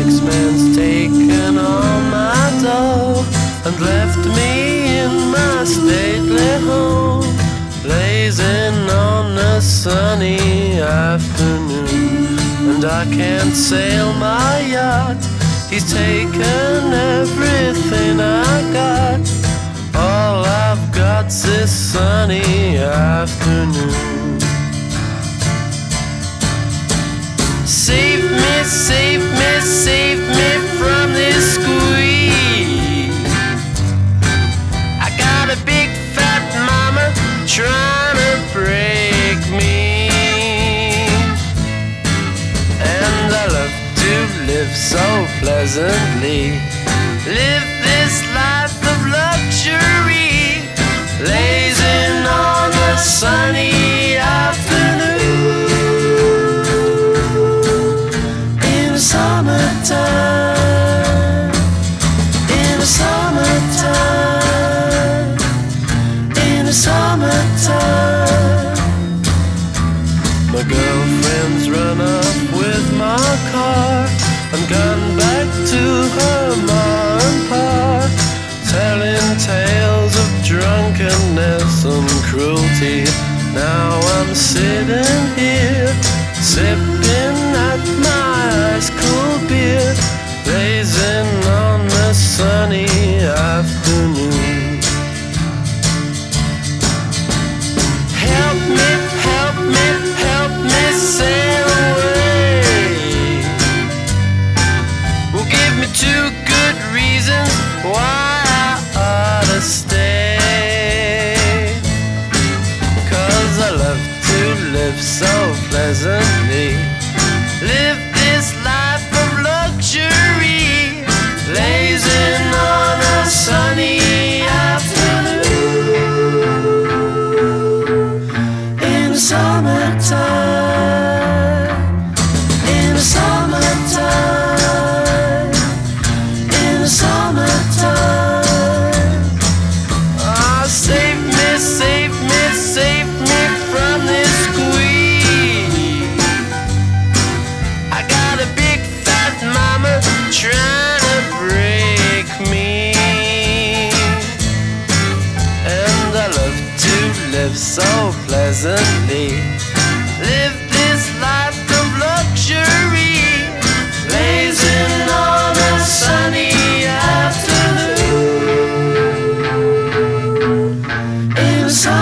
taxman's taken all my dough and left me in my stately home, blazing on a sunny afternoon. And I can't sail my yacht, he's taken everything I got. All I've got's this sunny afternoon. Save me, save me, save me from this squeeze. I got a big fat mama trying to break me, and I love to live so pleasantly, live this life of luxury, blazing on a sunny afternoon. Summertime, in the summertime, in the summertime. My girlfriend's run off with my car and gone back to her ma and pa, telling tales of drunkenness and cruelty. Now I'm sitting here, sipping at my ice cool beer, blazing on a sunny afternoon. Help me, help me, help me sail away. Well, give me 2 good reasons why I ought to stay. 'Cause I love to live so pleasantly, live this life of luxury, blazing on a sunny afternoon. In the summertime, in the summertime, in the summertime. Oh, save me, save me, save me from this squeeze. I got a big fat mama trying to break me, and I love to live so pleasantly, live this life of luxury, blazing on a sunny afternoon. In the